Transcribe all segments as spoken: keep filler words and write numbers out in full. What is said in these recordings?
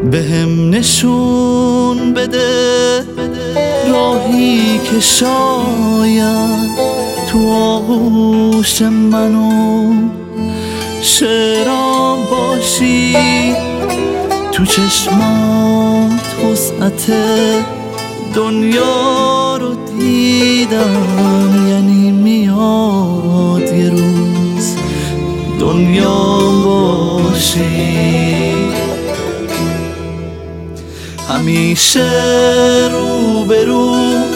بهم نشون بده راهی که شاید تو آغوش منو شعرام باشی، تو چشمات وسعت دنیا رو دیدم، یعنی میاد یه روز دنیا باشی. همیشه رو به رو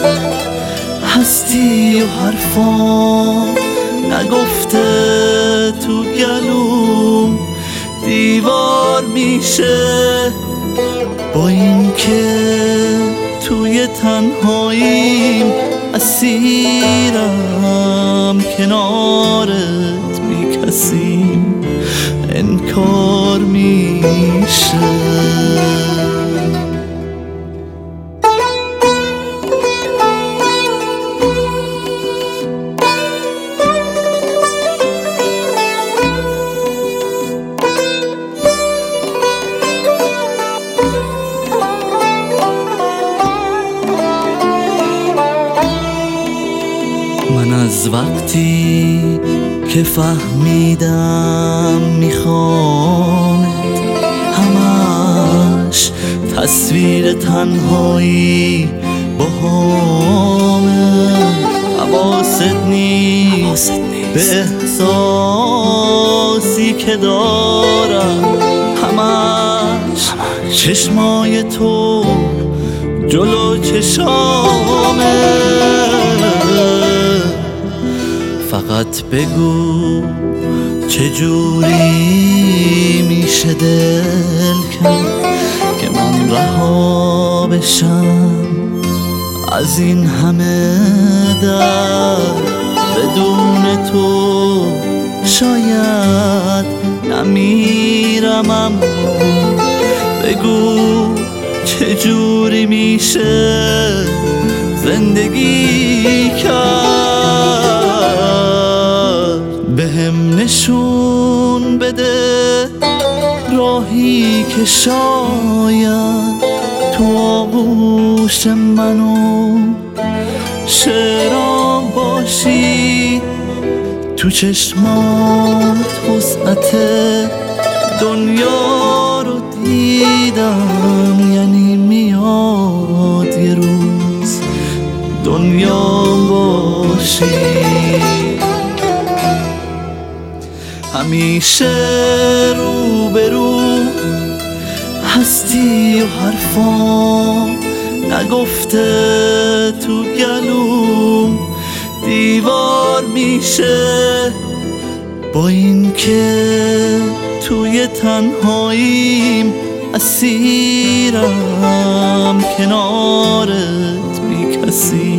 هستی و حرفام نگفته تو گلوم دیوار میشه، با این که توی تنهاییم اسیرم، کنارت بی کسیم انکار میشه. من از وقتی که فهمیدم میخوامت همش تصویر تنهایی با همه، حواست نیست به احساسی که دارم، همش چشمای تو جلو چشامه. فقط بگو چجوری میشه دل کرد که من رها بشم از این همه درد، بدون تو شاید نمیرم، اما بگو چجوری میشه زندگی کرد. بهم نشون بده راهی که شاید تو آغوش منو شعرام باشی، تو چشمات وسعت دنیا رو دیدم، یعنی میاد یه روز دنیا باشی. همیشه رو به رو هستی و حرفام نگفته تو گلوم دیوار میشه، با این که توی تنهاییم اسیرم، کنارت بی کسی